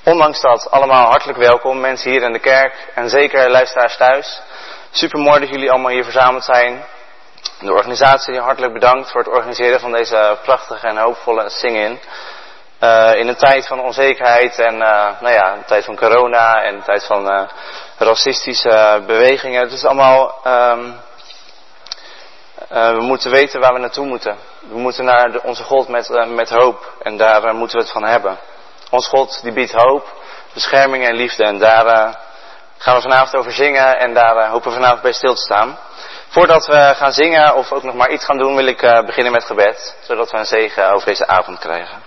Ondanks dat, allemaal hartelijk welkom, mensen hier in de kerk en zeker luisteraars thuis. Super mooi dat jullie allemaal hier verzameld zijn. De organisatie hartelijk bedankt voor het organiseren van deze prachtige en hoopvolle sing-in. In een tijd van onzekerheid en een tijd van corona en een tijd van racistische bewegingen. Het is allemaal, we moeten weten waar we naartoe moeten. We moeten naar onze God met hoop en daar moeten we het van hebben. Ons God die biedt hoop, bescherming en liefde en daar gaan we vanavond over zingen en daar hopen we vanavond bij stil te staan. Voordat we gaan zingen of ook nog maar iets gaan doen wil ik beginnen met gebed, zodat we een zegen over deze avond krijgen.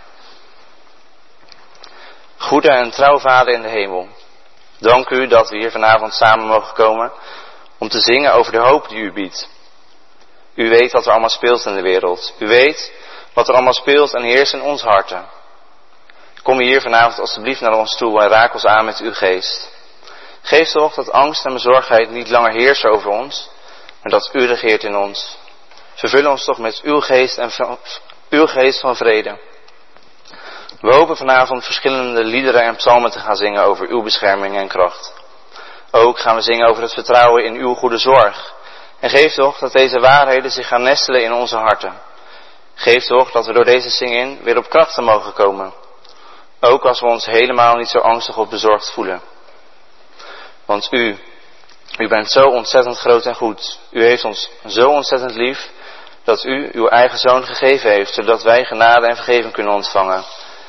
Goede en trouw Vader in de hemel, dank u dat we hier vanavond samen mogen komen om te zingen over de hoop die u biedt. U weet wat er allemaal speelt in de wereld. U weet wat er allemaal speelt en heerst in ons harten. Kom hier vanavond alstublieft naar ons toe en raak ons aan met uw geest. Geef toch dat angst en bezorgdheid niet langer heersen over ons, maar dat u regeert in ons. Vervul ons toch met uw geest van vrede. We hopen vanavond verschillende liederen en psalmen te gaan zingen over uw bescherming en kracht. Ook gaan we zingen over het vertrouwen in uw goede zorg. En geef toch dat deze waarheden zich gaan nestelen in onze harten. Geef toch dat we door deze zing-in weer op krachten mogen komen. Ook als we ons helemaal niet zo angstig of bezorgd voelen. Want u bent zo ontzettend groot en goed. U heeft ons zo ontzettend lief dat u uw eigen zoon gegeven heeft, zodat wij genade en vergeving kunnen ontvangen.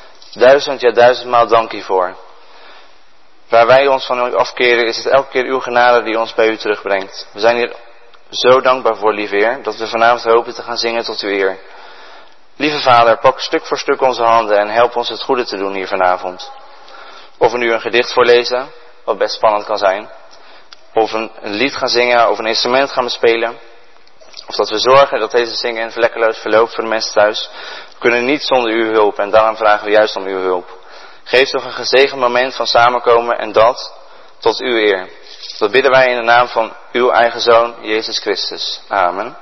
1000 maal dank hiervoor. Waar wij ons van u afkeren is het elke keer uw genade die ons bij u terugbrengt. We zijn hier zo dankbaar voor, lieve Heer, dat we vanavond hopen te gaan zingen tot uw eer. Lieve Vader, pak stuk voor stuk onze handen en help ons het goede te doen hier vanavond. Of we nu een gedicht voorlezen, wat best spannend kan zijn. Of een lied gaan zingen, of een instrument gaan bespelen. Of dat we zorgen dat deze zingen vlekkeloos verloopt voor de mensen thuis. We kunnen niet zonder uw hulp en daarom vragen we juist om uw hulp. Geef toch een gezegend moment van samenkomen en dat tot uw eer. Dat bidden wij in de naam van uw eigen Zoon, Jezus Christus. Amen.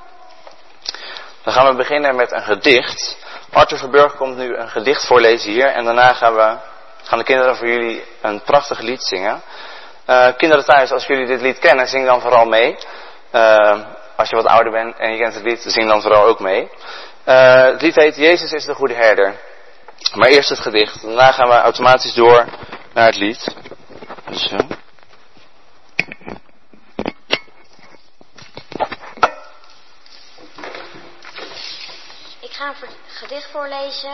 Dan gaan we beginnen met een gedicht. Arthur Verburg komt nu een gedicht voorlezen hier. En daarna gaan de kinderen voor jullie een prachtig lied zingen. Kinderen thuis, als jullie dit lied kennen, zing dan vooral mee. Als je wat ouder bent en je kent het lied, zing dan vooral ook mee. Het lied heet Jezus is de goede herder. Maar eerst het gedicht. Daarna gaan we automatisch door naar het lied. Zo. Ik ga een gedicht voorlezen.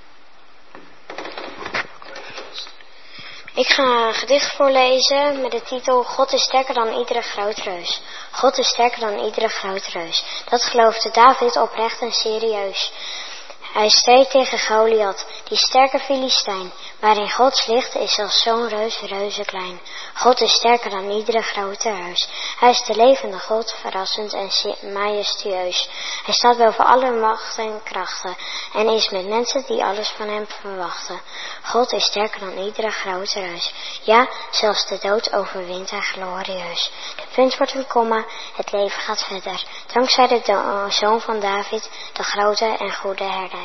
Ik ga een gedicht voorlezen met de titel God is sterker dan iedere groot reus. God is sterker dan iedere groot reus. Dat geloofde David oprecht en serieus. Hij streed tegen Goliath, die sterke Filistijn. Maar in Gods licht is zelfs zo'n reus reuze klein. God is sterker dan iedere grote reus. Hij is de levende God, verrassend en majestueus. Hij staat boven alle macht en krachten en is met mensen die alles van hem verwachten. God is sterker dan iedere grote reus. Ja, zelfs de dood overwint hij glorieus. De punt wordt een komma, het leven gaat verder. Dankzij de zoon van David, de grote en goede herder.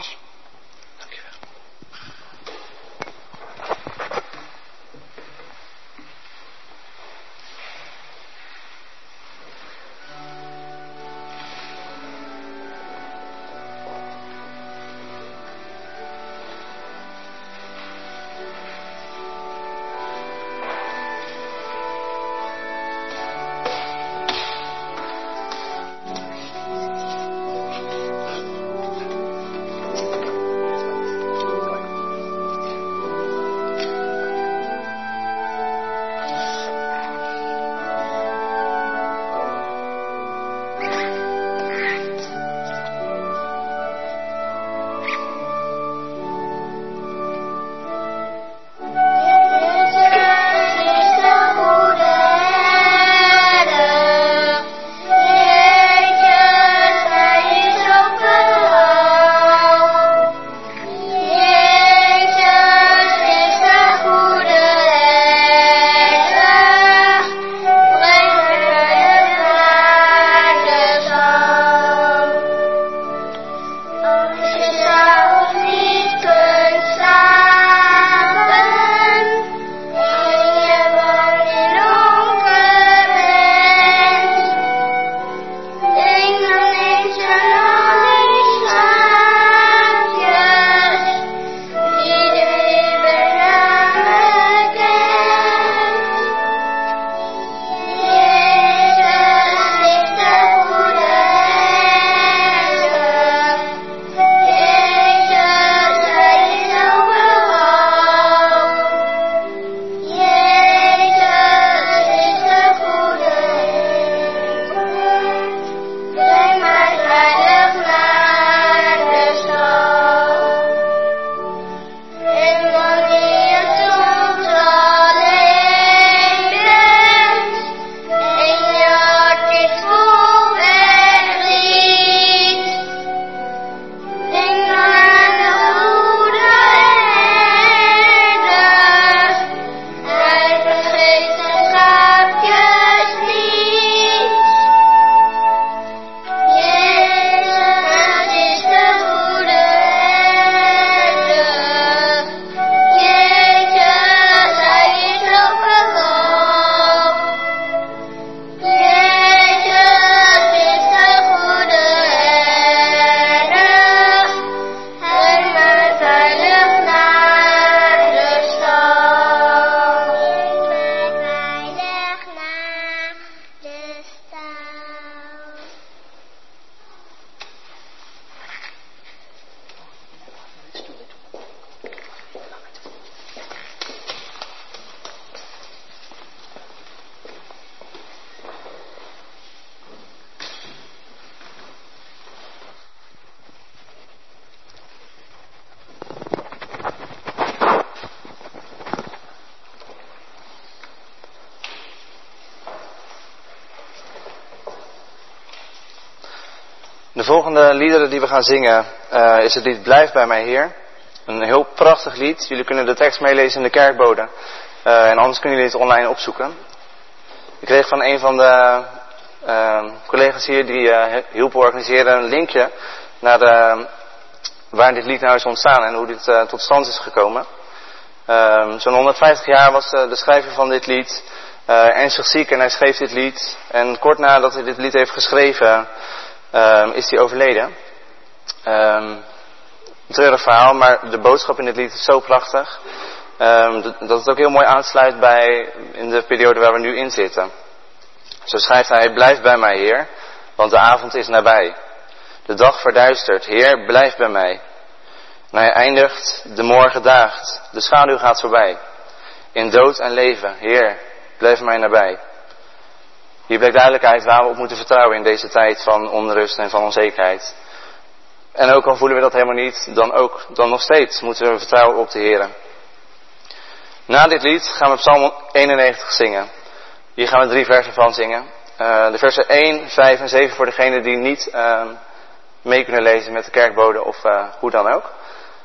De volgende liederen die we gaan zingen is het lied Blijf bij mij Heer. Een heel prachtig lied. Jullie kunnen de tekst meelezen in de kerkbode. En anders kunnen jullie het online opzoeken. Ik kreeg van een van de collega's hier die hielpen organiseren een linkje naar waar dit lied nou is ontstaan en hoe dit tot stand is gekomen. Zo'n 150 jaar was de schrijver van dit lied ernstig ziek en hij schreef dit lied. En kort nadat hij dit lied heeft geschreven is hij overleden. Een treurig verhaal, maar de boodschap in dit lied is zo prachtig. Dat het ook heel mooi aansluit bij in de periode waar we nu in zitten. Zo schrijft hij: blijf bij mij Heer, want de avond is nabij. De dag verduistert, Heer, blijf bij mij. En hij eindigt: de morgen daagt, de schaduw gaat voorbij. In dood en leven, Heer, blijf mij nabij. Hier blijkt duidelijkheid waar we op moeten vertrouwen in deze tijd van onrust en van onzekerheid. En ook al voelen we dat helemaal niet, dan nog steeds moeten we vertrouwen op de Heer. Na dit lied gaan we Psalm 91 zingen. Hier gaan we 3 versen van zingen. De versen 1, 5 en 7 voor degenen die niet mee kunnen lezen met de kerkbode of hoe dan ook.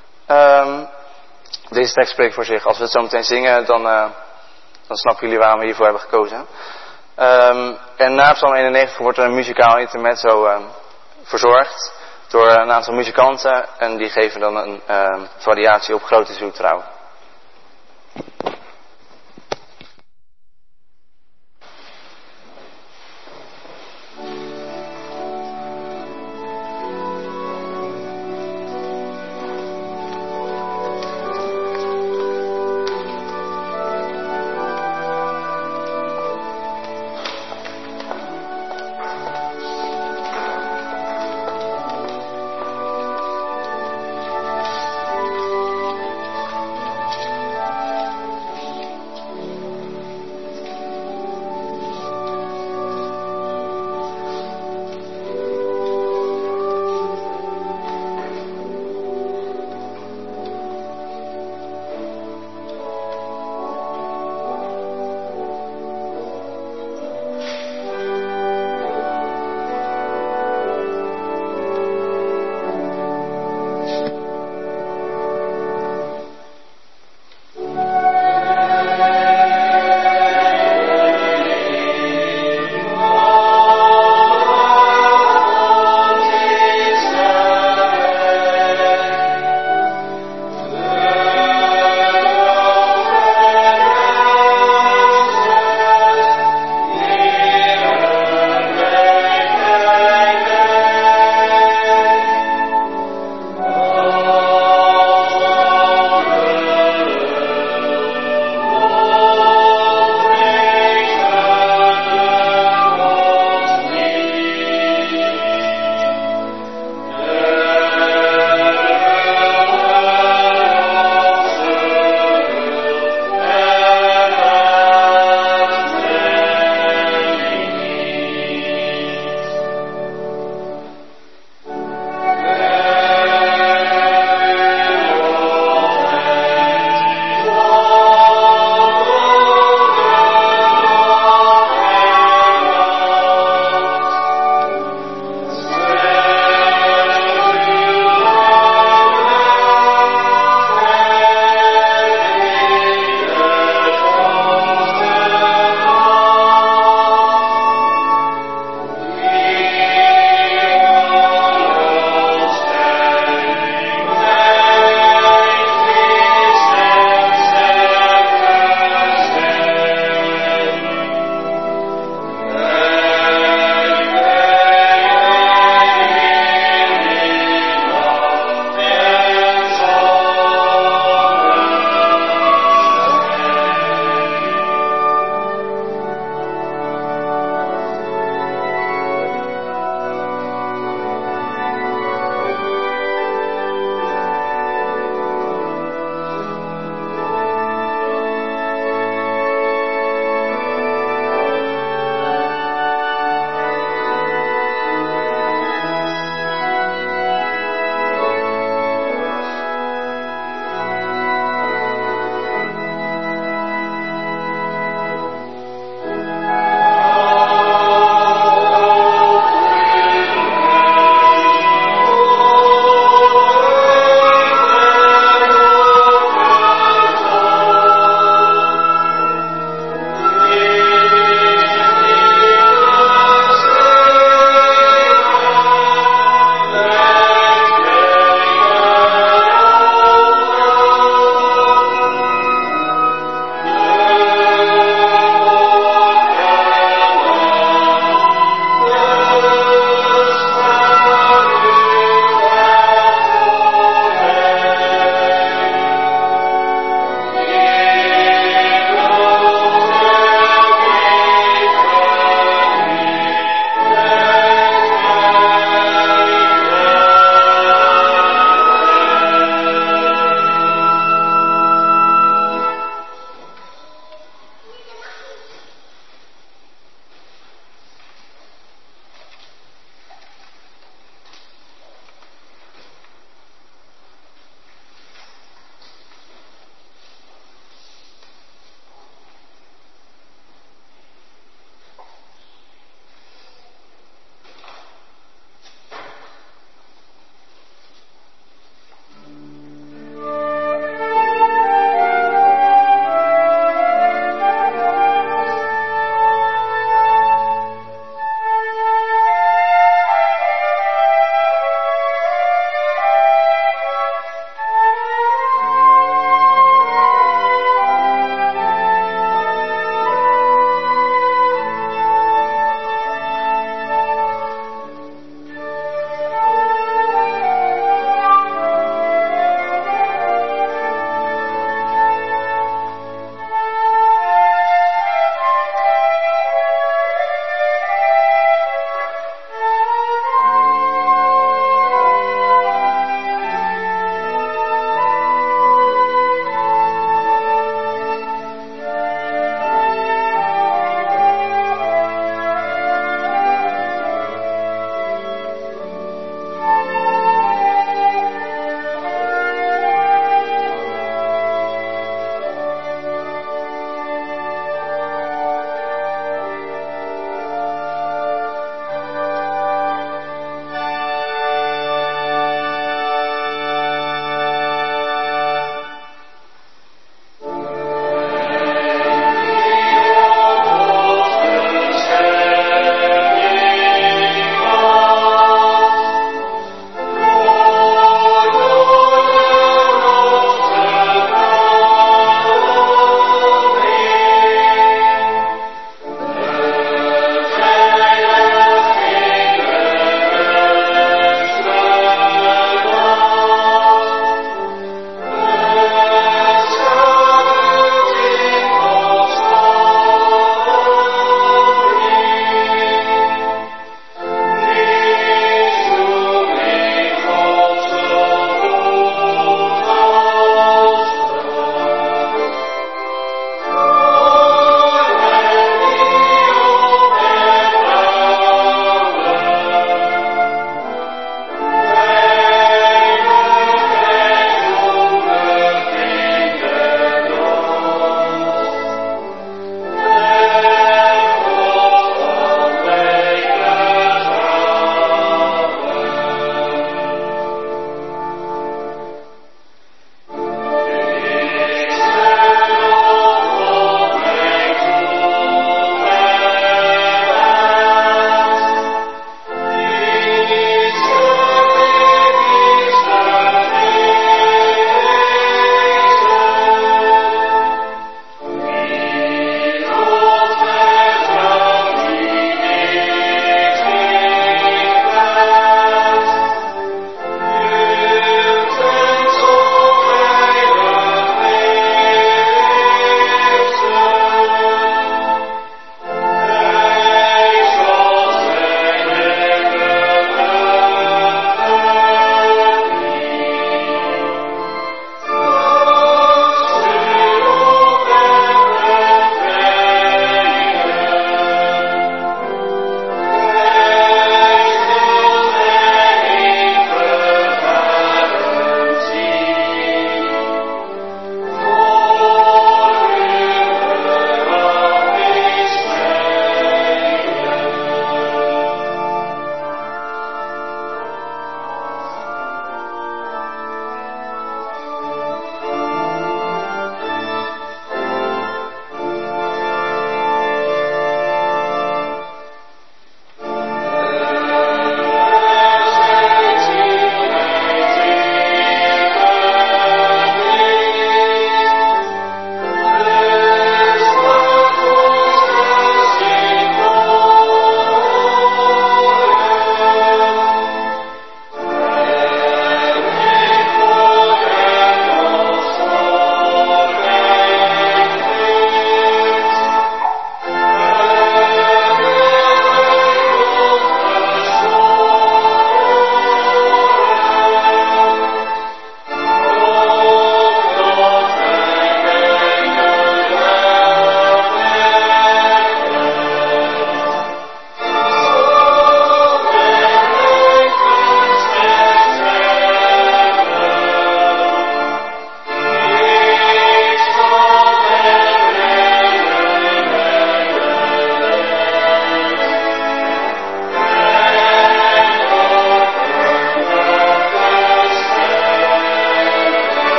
Deze tekst spreekt voor zich. Als we het zo meteen zingen, dan snappen jullie waarom we hiervoor hebben gekozen. En na Psalm 91 wordt er een muzikaal intermezzo verzorgd door een aantal muzikanten. En die geven dan een variatie op Groot is uw trouw.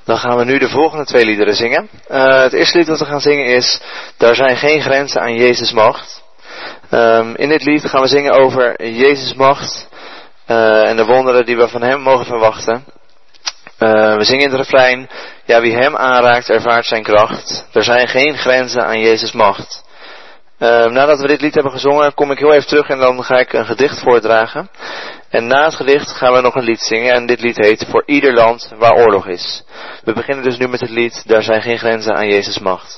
Dan gaan we nu de volgende 2 liederen zingen. Het eerste lied dat we gaan zingen is Daar zijn geen grenzen aan Jezus' macht. In dit lied gaan we zingen over Jezus' macht en de wonderen die we van hem mogen verwachten. We zingen in het refrein, ja, wie hem aanraakt ervaart zijn kracht. Er zijn geen grenzen aan Jezus' macht. Nadat we dit lied hebben gezongen, kom ik heel even terug en dan ga ik een gedicht voordragen. En na het gedicht gaan we nog een lied zingen en dit lied heet Voor ieder land waar oorlog is. We beginnen dus nu met het lied Daar zijn geen grenzen aan Jezus' macht.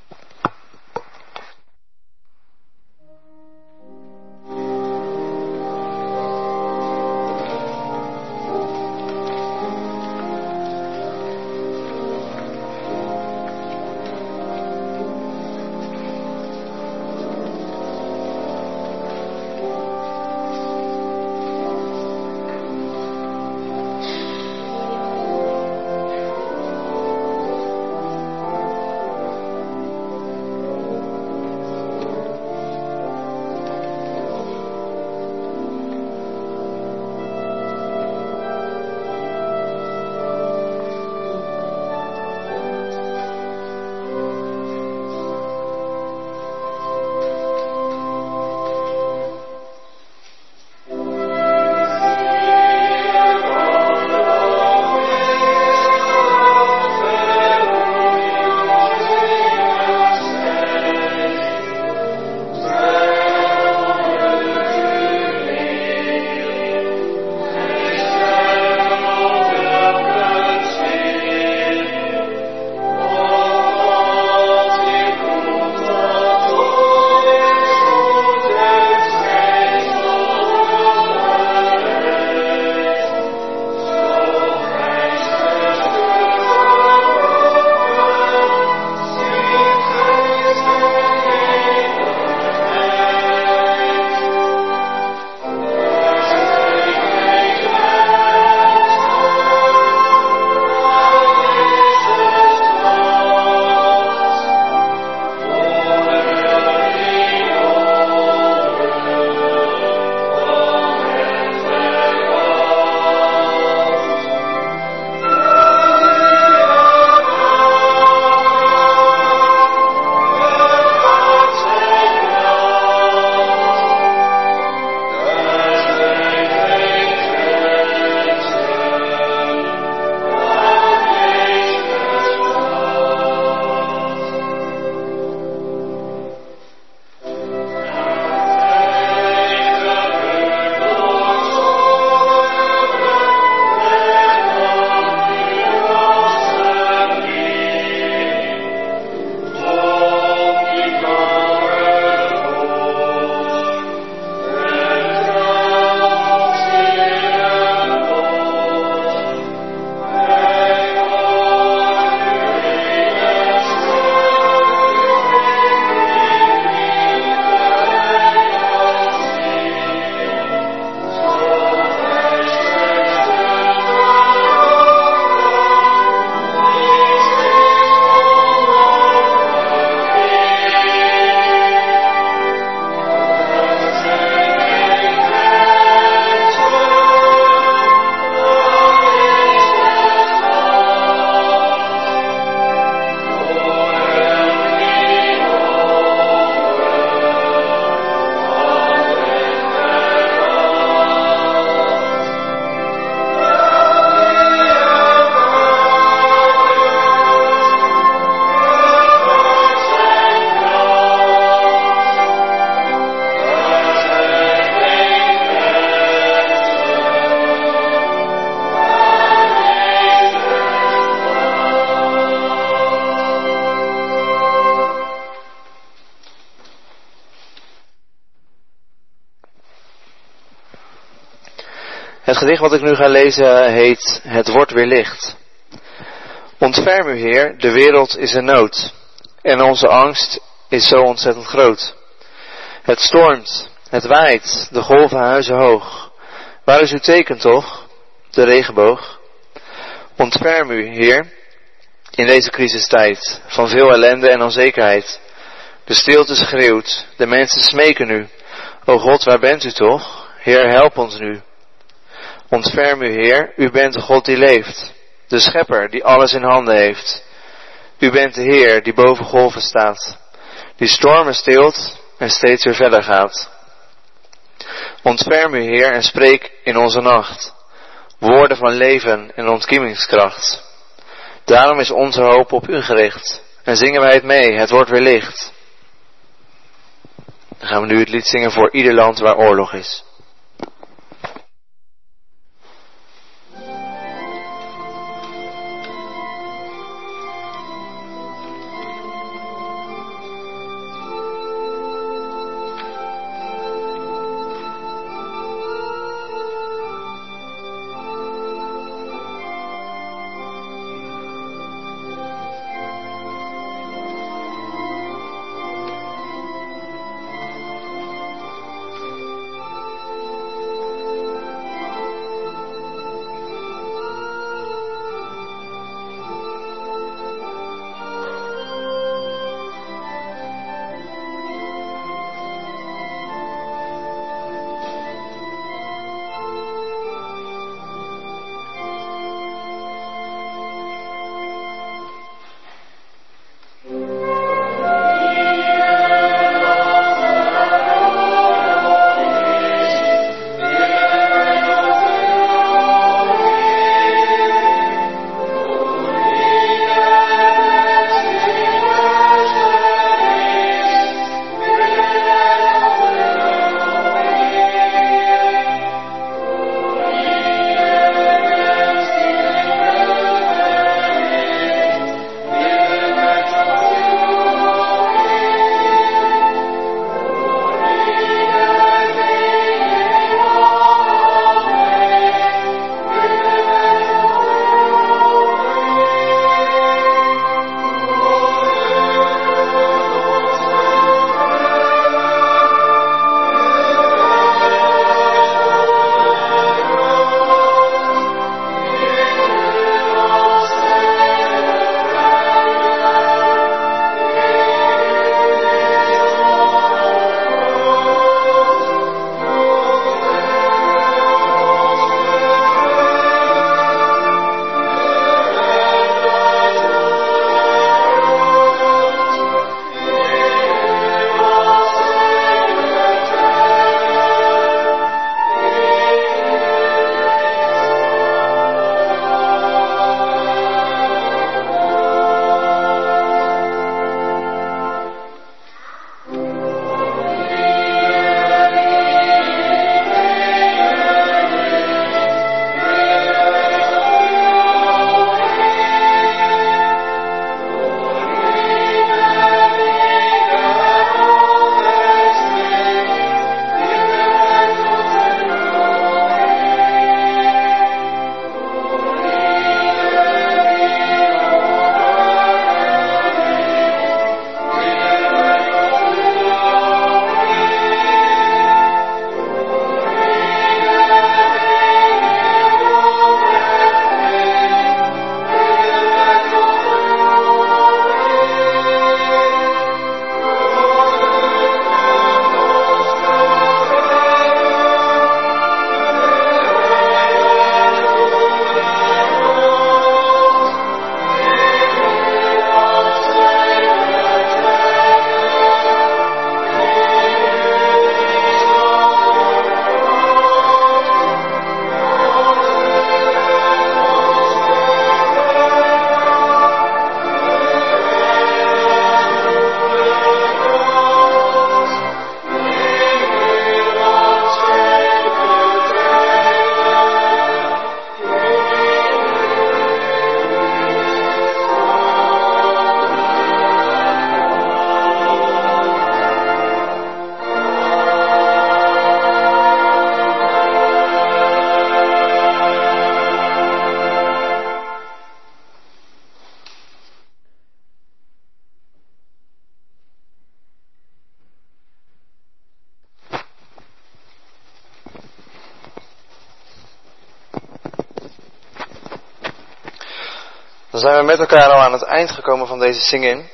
Het gedicht wat ik nu ga lezen heet Het wordt weer licht. Ontferm u, Heer, de wereld is in nood. En onze angst is zo ontzettend groot. Het stormt, het waait, de golven huizen hoog. Waar is uw teken toch? De regenboog. Ontferm u, Heer, in deze crisistijd van veel ellende en onzekerheid. De stilte schreeuwt, de mensen smeken u. O God, waar bent u toch? Heer, help ons nu. Ontferm u, Heer, u bent de God die leeft. de schepper die alles in handen heeft. U bent de Heer die boven golven staat, die stormen stilt en steeds weer verder gaat. Ontferm u, Heer, en spreek in onze nacht woorden van leven en ontkiemingskracht. Daarom is onze hoop op u gericht en zingen wij het mee, het wordt weer licht. Dan gaan we nu het lied zingen voor ieder land waar oorlog is. Dan zijn we met elkaar al aan het eind gekomen van deze sing-in.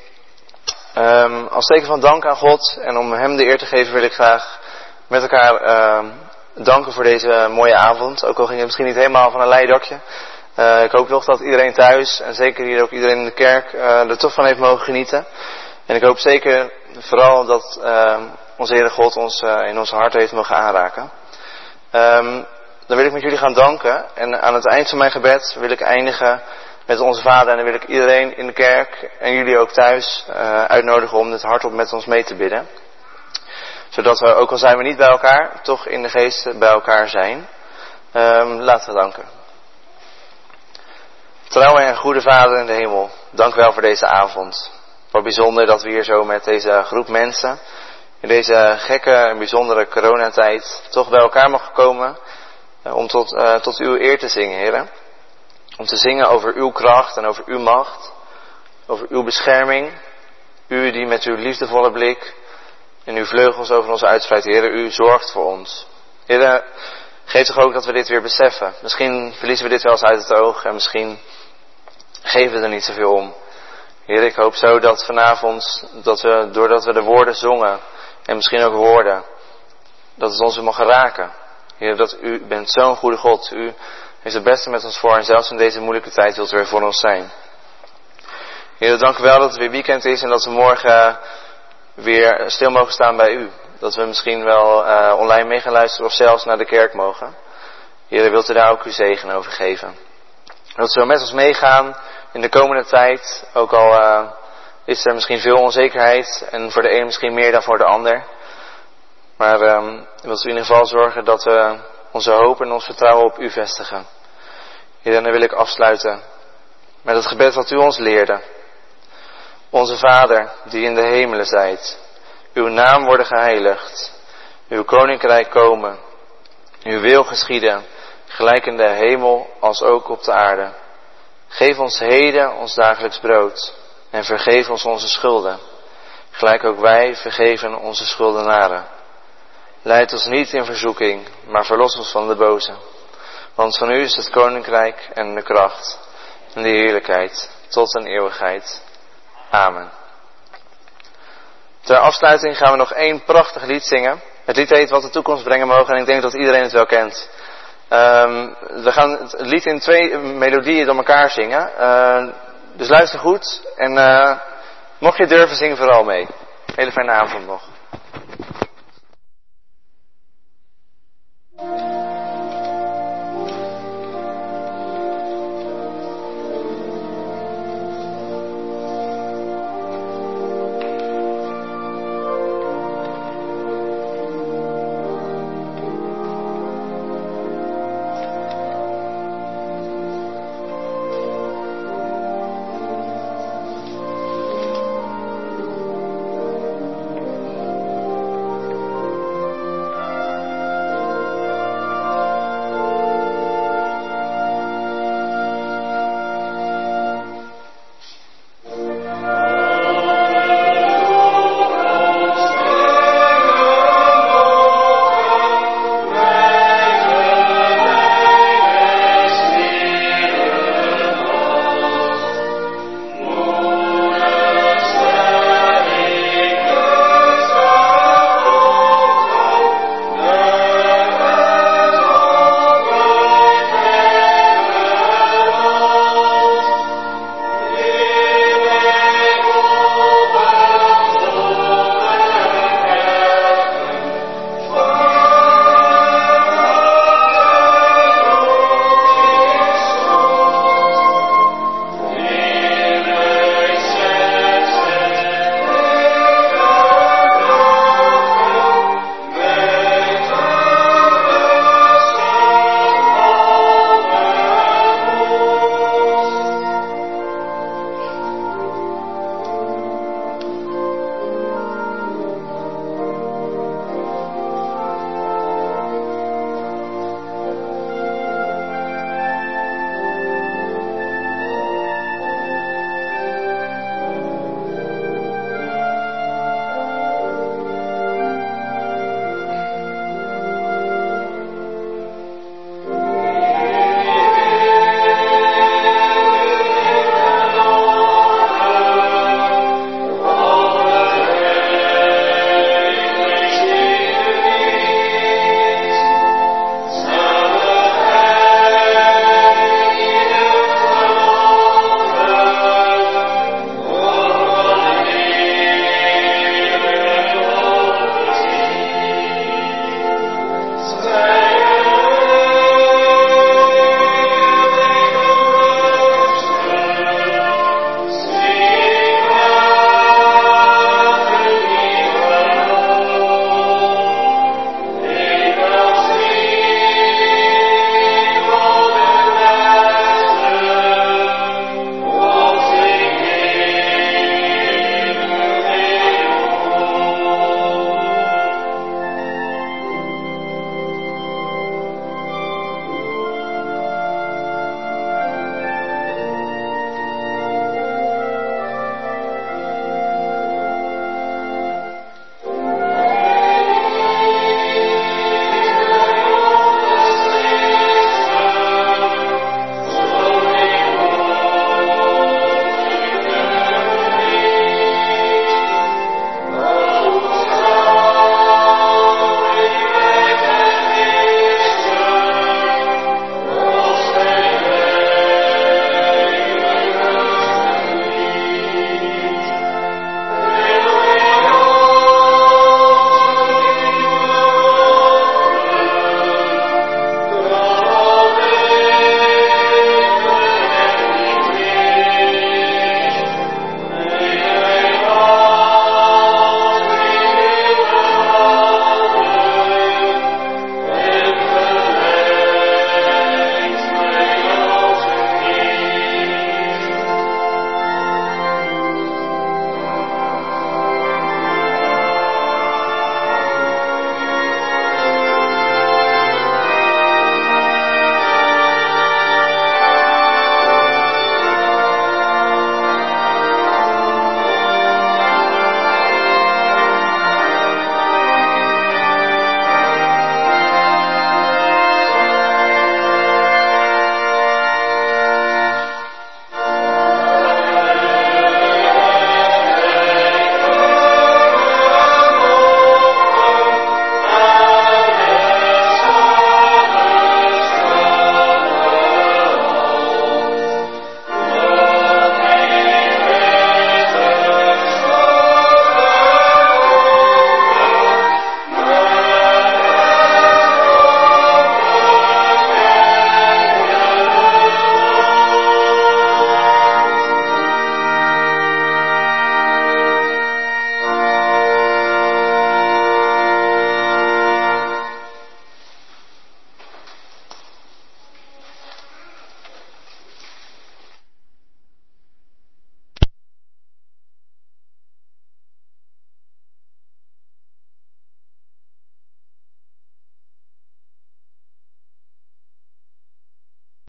Als teken van dank aan God en om hem de eer te geven wil ik graag met elkaar danken voor deze mooie avond. Ook al ging het misschien niet helemaal van een leien dakje. Ik hoop toch dat iedereen thuis en zeker hier ook iedereen in de kerk er toch van heeft mogen genieten. En ik hoop zeker vooral dat onze Heere God ons in ons hart heeft mogen aanraken. Dan wil ik met jullie gaan danken. En aan het eind van mijn gebed wil ik eindigen met onze Vader. En dan wil ik iedereen in de kerk en jullie ook thuis uitnodigen om dit hardop met ons mee te bidden. Zodat we, ook al zijn we niet bij elkaar, toch in de geest bij elkaar zijn. Laten we danken. Trouwe en goede Vader in de hemel, dank u wel voor deze avond. Wat bijzonder dat we hier zo met deze groep mensen in deze gekke en bijzondere coronatijd toch bij elkaar mogen komen om tot uw eer te zingen, Heer. Om te zingen over uw kracht en over uw macht, over uw bescherming. U die met uw liefdevolle blik en uw vleugels over ons uitspreidt, Heer, u zorgt voor ons. Heer, geef toch ook dat we dit weer beseffen. Misschien verliezen we dit wel eens uit het oog en misschien geven we er niet zoveel om. Heer, ik hoop zo dat vanavond, doordat we de woorden zongen en misschien ook hoorden, dat het ons weer mag raken. Heer, dat u bent zo'n goede God. U heeft het beste met ons voor en zelfs in deze moeilijke tijd wilt u weer voor ons zijn. Heer, dank u wel dat het weer weekend is en dat we morgen weer stil mogen staan bij u. Dat we misschien wel online mee gaan luisteren of zelfs naar de kerk mogen. Heer, wilt u daar ook uw zegen over geven. Dat we met ons meegaan in de komende tijd, ook al is er misschien veel onzekerheid en voor de een misschien meer dan voor de ander. Maar wilt u in ieder geval zorgen dat we onze hoop en ons vertrouwen op u vestigen. Heer, en dan wil ik afsluiten met het gebed wat u ons leerde. Onze Vader, die in de hemelen zijt, uw naam worden geheiligd, uw koninkrijk komen, uw wil geschieden, gelijk in de hemel als ook op de aarde. Geef ons heden ons dagelijks brood en vergeef ons onze schulden, gelijk ook wij vergeven onze schuldenaren. Leid ons niet in verzoeking, maar verlos ons van de boze. Want van u is het koninkrijk en de kracht en de heerlijkheid tot een eeuwigheid. Amen. Ter afsluiting gaan we nog 1 prachtig lied zingen. Het lied heet Wat de toekomst brengen mogen en ik denk dat iedereen het wel kent. We gaan het lied in 2 melodieën door elkaar zingen. Dus luister goed en mocht je durven, zing vooral mee. Hele fijne avond nog.